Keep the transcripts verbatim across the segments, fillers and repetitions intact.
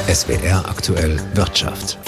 S W R aktuell Wirtschaft.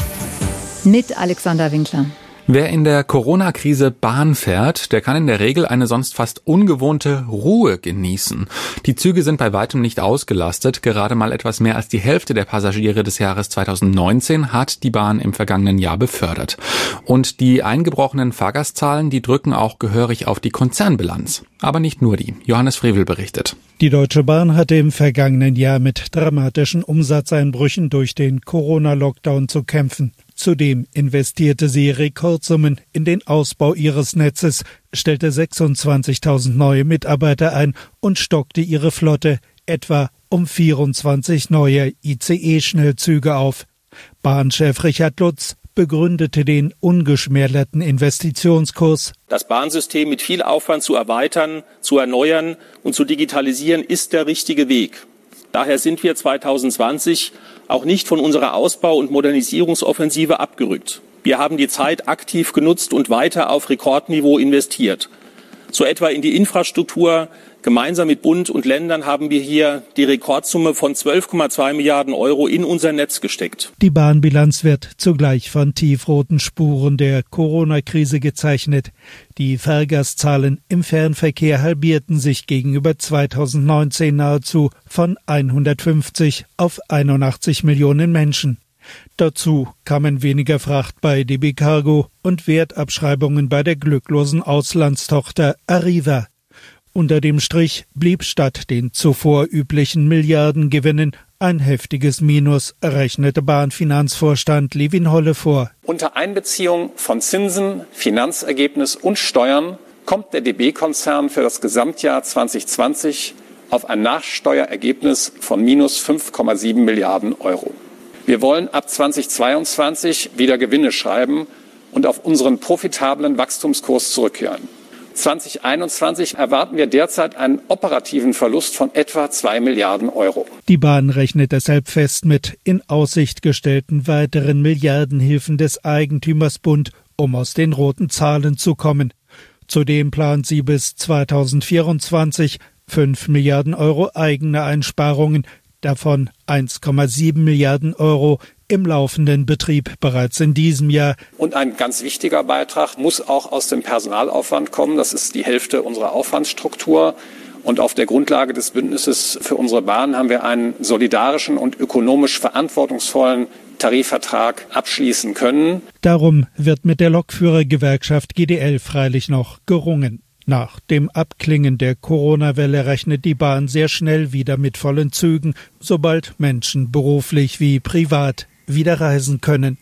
Mit Alexander Winkler. Wer in der Corona-Krise Bahn fährt, der kann in der Regel eine sonst fast ungewohnte Ruhe genießen. Die Züge sind bei weitem nicht ausgelastet. Gerade mal etwas mehr als die Hälfte der Passagiere des Jahres zweitausendneunzehn hat die Bahn im vergangenen Jahr befördert. Und die eingebrochenen Fahrgastzahlen, die drücken auch gehörig auf die Konzernbilanz. Aber nicht nur die. Johannes Frevel berichtet. Die Deutsche Bahn hatte im vergangenen Jahr mit dramatischen Umsatzeinbrüchen durch den Corona-Lockdown zu kämpfen. Zudem investierte sie Rekordsummen in den Ausbau ihres Netzes, stellte sechsundzwanzigtausend neue Mitarbeiter ein und stockte ihre Flotte etwa um vierundzwanzig neue I C E-Schnellzüge auf. Bahnchef Richard Lutz begründete den ungeschmälerten Investitionskurs. Das Bahnsystem mit viel Aufwand zu erweitern, zu erneuern und zu digitalisieren ist der richtige Weg. Daher sind wir zweitausendzwanzig auch nicht von unserer Ausbau- und Modernisierungsoffensive abgerückt. Wir haben die Zeit aktiv genutzt und weiter auf Rekordniveau investiert. So etwa in die Infrastruktur. Gemeinsam mit Bund und Ländern haben wir hier die Rekordsumme von zwölf Komma zwei Milliarden Euro in unser Netz gesteckt. Die Bahnbilanz wird zugleich von tiefroten Spuren der Corona-Krise gezeichnet. Die Fahrgastzahlen im Fernverkehr halbierten sich gegenüber zweitausendneunzehn nahezu von hundertfünfzig auf einundachtzig Millionen Menschen. Dazu kamen weniger Fracht bei D B Cargo und Wertabschreibungen bei der glücklosen Auslandstochter Arriva. Unter dem Strich blieb statt den zuvor üblichen Milliardengewinnen ein heftiges Minus, rechnete Bahnfinanzvorstand Levin Holle vor. Unter Einbeziehung von Zinsen, Finanzergebnis und Steuern kommt der D B-Konzern für das Gesamtjahr zweitausendzwanzig auf ein Nachsteuerergebnis von minus fünf Komma sieben Milliarden Euro. Wir wollen ab zweitausendzweiundzwanzig wieder Gewinne schreiben und auf unseren profitablen Wachstumskurs zurückkehren. zweitausendeinundzwanzig erwarten wir derzeit einen operativen Verlust von etwa zwei Milliarden Euro. Die Bahn rechnet deshalb fest mit in Aussicht gestellten weiteren Milliardenhilfen des Eigentümers Bund, um aus den roten Zahlen zu kommen. Zudem plant sie bis zweitausendvierundzwanzig fünf Milliarden Euro eigene Einsparungen, davon eins Komma sieben Milliarden Euro im laufenden Betrieb bereits in diesem Jahr. Und ein ganz wichtiger Beitrag muss auch aus dem Personalaufwand kommen. Das ist die Hälfte unserer Aufwandsstruktur. Und auf der Grundlage des Bündnisses für unsere Bahn haben wir einen solidarischen und ökonomisch verantwortungsvollen Tarifvertrag abschließen können. Darum wird mit der Lokführergewerkschaft G D L freilich noch gerungen. Nach dem Abklingen der Corona-Welle rechnet die Bahn sehr schnell wieder mit vollen Zügen, sobald Menschen beruflich wie privat wieder reisen können.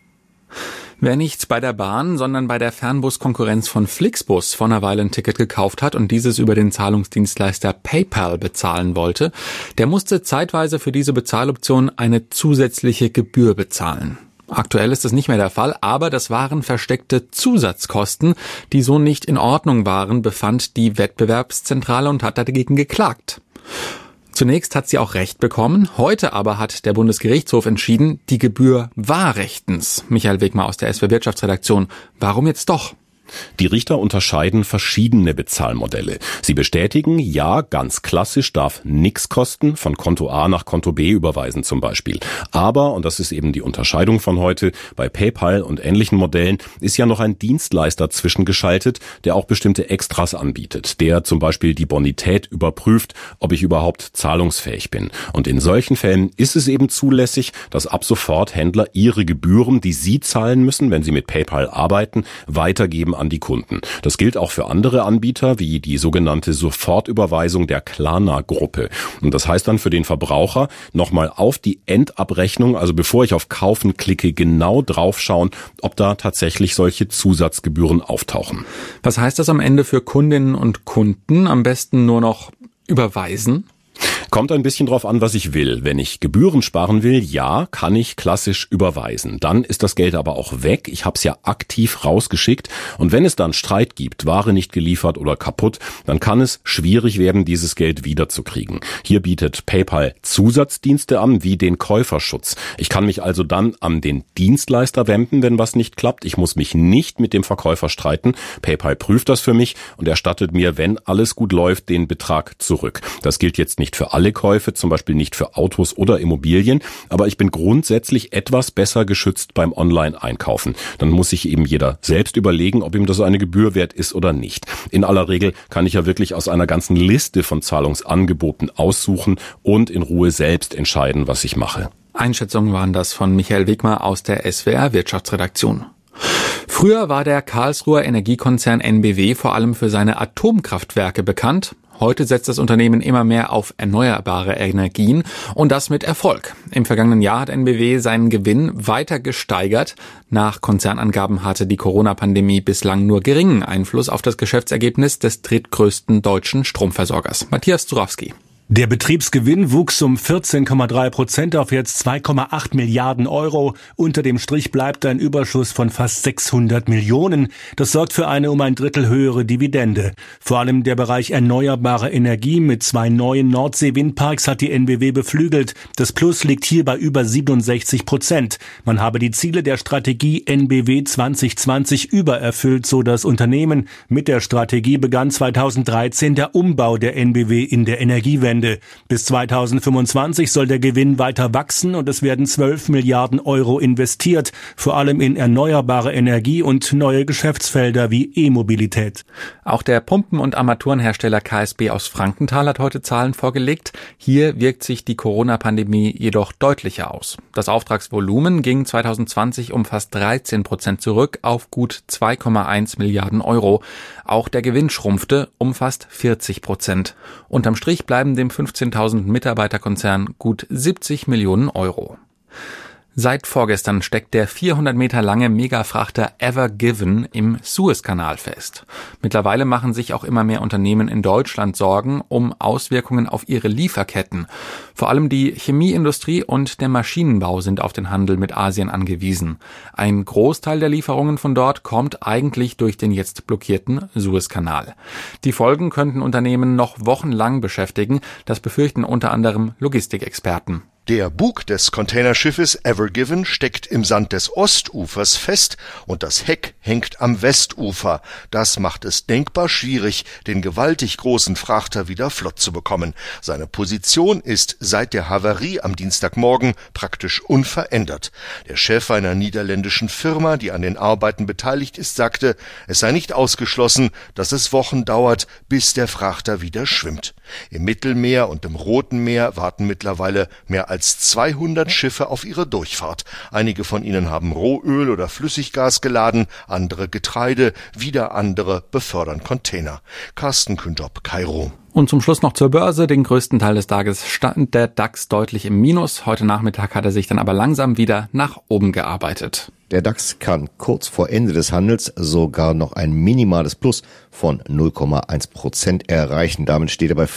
Wer nicht bei der Bahn, sondern bei der Fernbus-Konkurrenz von Flixbus vor einer Weile ein Ticket gekauft hat und dieses über den Zahlungsdienstleister PayPal bezahlen wollte, der musste zeitweise für diese Bezahloption eine zusätzliche Gebühr bezahlen. Aktuell ist das nicht mehr der Fall, aber das waren versteckte Zusatzkosten, die so nicht in Ordnung waren, befand die Wettbewerbszentrale und hat dagegen geklagt. Zunächst hat sie auch Recht bekommen, heute aber hat der Bundesgerichtshof entschieden, die Gebühr war rechtens. Michael Wegmar aus der S W R Wirtschaftsredaktion. Warum jetzt doch? Die Richter unterscheiden verschiedene Bezahlmodelle. Sie bestätigen, ja, ganz klassisch darf nichts kosten, von Konto A nach Konto B überweisen zum Beispiel. Aber, und das ist eben die Unterscheidung von heute, bei PayPal und ähnlichen Modellen ist ja noch ein Dienstleister zwischengeschaltet, der auch bestimmte Extras anbietet, der zum Beispiel die Bonität überprüft, ob ich überhaupt zahlungsfähig bin. Und in solchen Fällen ist es eben zulässig, dass ab sofort Händler ihre Gebühren, die sie zahlen müssen, wenn sie mit PayPal arbeiten, weitergeben an die Kunden. Das gilt auch für andere Anbieter, wie die sogenannte Sofortüberweisung der Klarna-Gruppe. Und das heißt dann für den Verbraucher nochmal auf die Endabrechnung, also bevor ich auf Kaufen klicke, genau draufschauen, ob da tatsächlich solche Zusatzgebühren auftauchen. Was heißt das am Ende für Kundinnen und Kunden? Am besten nur noch überweisen? Kommt ein bisschen drauf an, was ich will. Wenn ich Gebühren sparen will, ja, kann ich klassisch überweisen. Dann ist das Geld aber auch weg. Ich habe es ja aktiv rausgeschickt. Und wenn es dann Streit gibt, Ware nicht geliefert oder kaputt, dann kann es schwierig werden, dieses Geld wiederzukriegen. Hier bietet PayPal Zusatzdienste an, wie den Käuferschutz. Ich kann mich also dann an den Dienstleister wenden, wenn was nicht klappt. Ich muss mich nicht mit dem Verkäufer streiten. PayPal prüft das für mich und erstattet mir, wenn alles gut läuft, den Betrag zurück. Das gilt jetzt nicht für alle alle Käufe, zum Beispiel nicht für Autos oder Immobilien, aber ich bin grundsätzlich etwas besser geschützt beim Online-Einkaufen. Dann muss sich eben jeder selbst überlegen, ob ihm das eine Gebühr wert ist oder nicht. In aller Regel kann ich ja wirklich aus einer ganzen Liste von Zahlungsangeboten aussuchen und in Ruhe selbst entscheiden, was ich mache. Einschätzungen waren das von Michael Wegmer aus der S W R Wirtschaftsredaktion. Früher war der Karlsruher Energiekonzern N B W vor allem für seine Atomkraftwerke bekannt. Heute setzt das Unternehmen immer mehr auf erneuerbare Energien und das mit Erfolg. Im vergangenen Jahr hat N B W seinen Gewinn weiter gesteigert. Nach Konzernangaben hatte die Corona-Pandemie bislang nur geringen Einfluss auf das Geschäftsergebnis des drittgrößten deutschen Stromversorgers. Matthias Zurawski. Der Betriebsgewinn wuchs um vierzehn Komma drei Prozent auf jetzt zwei Komma acht Milliarden Euro. Unter dem Strich bleibt ein Überschuss von fast sechshundert Millionen. Das sorgt für eine um ein Drittel höhere Dividende. Vor allem der Bereich erneuerbare Energie mit zwei neuen Nordsee-Windparks hat die N B W beflügelt. Das Plus liegt hier bei über siebenundsechzig Prozent. Man habe die Ziele der Strategie N B W zwanzig zwanzig übererfüllt, so das Unternehmen. Mit der Strategie begann zweitausenddreizehn der Umbau der N B W in der Energiewende. Bis zweitausendfünfundzwanzig soll der Gewinn weiter wachsen und es werden zwölf Milliarden Euro investiert, vor allem in erneuerbare Energie und neue Geschäftsfelder wie E-Mobilität. Auch der Pumpen- und Armaturenhersteller K S B aus Frankenthal hat heute Zahlen vorgelegt. Hier wirkt sich die Corona-Pandemie jedoch deutlicher aus. Das Auftragsvolumen ging zweitausendzwanzig um fast dreizehn Prozent zurück auf gut zwei Komma eins Milliarden Euro. Auch der Gewinn schrumpfte um fast vierzig Prozent. Unterm Strich bleiben dem fünfzehntausend Mitarbeiterkonzern gut siebzig Millionen Euro. Seit vorgestern steckt der vierhundert Meter lange Megafrachter Ever Given im Suezkanal fest. Mittlerweile machen sich auch immer mehr Unternehmen in Deutschland Sorgen um Auswirkungen auf ihre Lieferketten. Vor allem die Chemieindustrie und der Maschinenbau sind auf den Handel mit Asien angewiesen. Ein Großteil der Lieferungen von dort kommt eigentlich durch den jetzt blockierten Suezkanal. Die Folgen könnten Unternehmen noch wochenlang beschäftigen, das befürchten unter anderem Logistikexperten. Der Bug des Containerschiffes Ever Given steckt im Sand des Ostufers fest und das Heck hängt am Westufer. Das macht es denkbar schwierig, den gewaltig großen Frachter wieder flott zu bekommen. Seine Position ist seit der Havarie am Dienstagmorgen praktisch unverändert. Der Chef einer niederländischen Firma, die an den Arbeiten beteiligt ist, sagte, es sei nicht ausgeschlossen, dass es Wochen dauert, bis der Frachter wieder schwimmt. Im Mittelmeer und im Roten Meer warten mittlerweile mehr als zweihundert Schiffe auf ihre Durchfahrt. Einige von ihnen haben Rohöl oder Flüssiggas geladen, andere Getreide, wieder andere befördern Container. Carsten Kündop, Kairo. Und zum Schluss noch zur Börse. Den größten Teil des Tages stand der DAX deutlich im Minus. Heute Nachmittag hat er sich dann aber langsam wieder nach oben gearbeitet. Der DAX kann kurz vor Ende des Handels sogar noch ein minimales Plus von null Komma eins Prozent erreichen. Damit steht er bei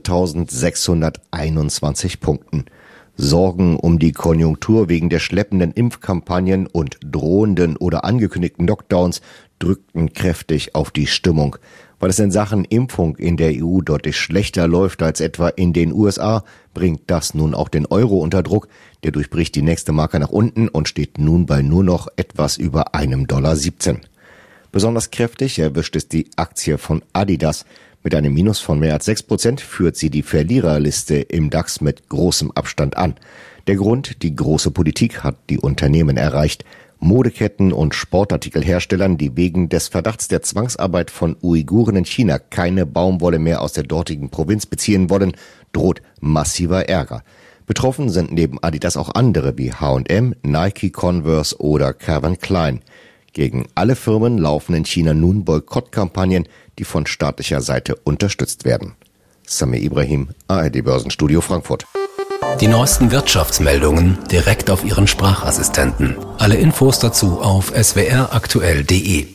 vierzehntausendsechshunderteinundzwanzig Punkten. Sorgen um die Konjunktur wegen der schleppenden Impfkampagnen und drohenden oder angekündigten Lockdowns drückten kräftig auf die Stimmung. Weil es in Sachen Impfung in der E U deutlich schlechter läuft als etwa in den U S A, bringt das nun auch den Euro unter Druck. Der durchbricht die nächste Marke nach unten und steht nun bei nur noch etwas über einem Dollar siebzehn. Besonders kräftig erwischt es die Aktie von Adidas. Mit einem Minus von mehr als sechs Prozent führt sie die Verliererliste im DAX mit großem Abstand an. Der Grund, die große Politik hat die Unternehmen erreicht. Modeketten und Sportartikelherstellern, die wegen des Verdachts der Zwangsarbeit von Uiguren in China keine Baumwolle mehr aus der dortigen Provinz beziehen wollen, droht massiver Ärger. Betroffen sind neben Adidas auch andere wie H und M, Nike, Converse oder Calvin Klein. Gegen alle Firmen laufen in China nun Boykottkampagnen, die von staatlicher Seite unterstützt werden. Samir Ibrahim, A R D Börsenstudio Frankfurt. Die neuesten Wirtschaftsmeldungen direkt auf Ihren Sprachassistenten. Alle Infos dazu auf s w r aktuell punkt de.